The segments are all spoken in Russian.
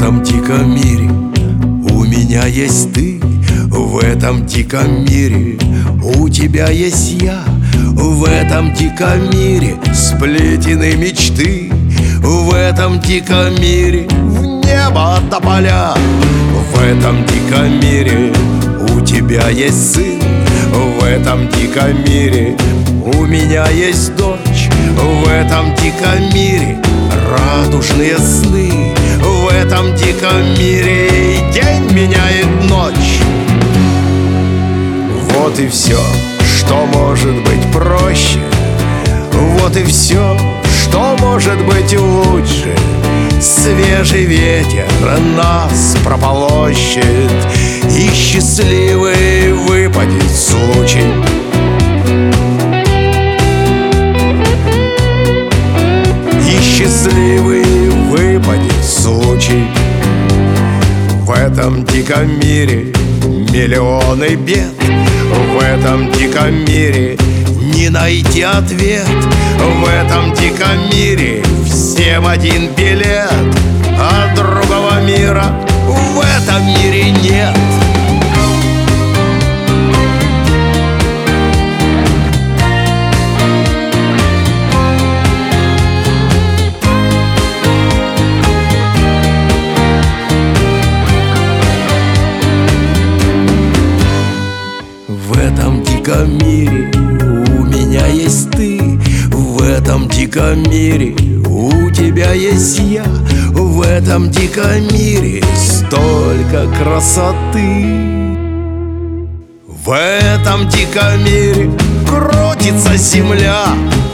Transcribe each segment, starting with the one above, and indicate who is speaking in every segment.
Speaker 1: этом диком мире у меня есть ты, в этом диком мире у тебя есть я. В этом диком мире сплетены мечты, в этом диком мире в небо тополя. В этом диком мире у тебя есть сын, в этом диком мире у меня есть дочь. В этом диком мире радужные сны, в этом диком мире день меняет ночь. Вот и все, что может быть проще, вот и все, что может быть лучше. Свежий ветер нас прополощет, и счастливый выпадет случай. И счастливый выпадет случай. В этом диком мире миллионы бед, в этом диком мире не найти ответ. В этом диком мире всем один билет, а другого мира в этом мире нет. В этом диком мире у меня есть ты, в этом диком мире у тебя есть я. В этом диком мире столько красоты. В этом диком мире крутится земля.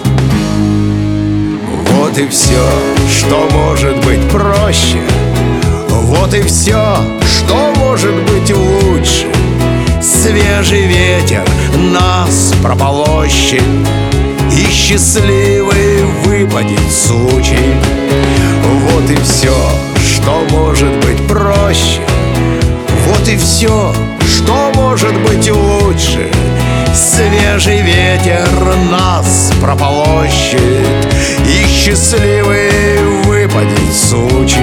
Speaker 1: Вот и все, что может быть проще, вот и все, что может быть лучше. Свежий ветер нас прополощет, и счастливый выпадет случай. Вот и все, что может быть проще, вот и все, что может быть лучше. Свежий ветер нас прополощет, и счастливый выпадет случай.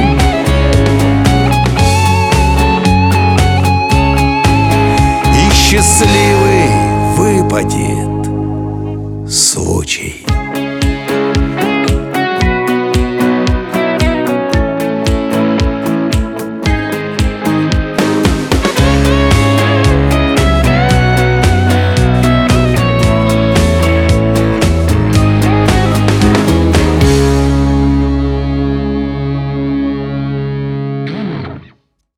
Speaker 1: Счастливый выпадет случай.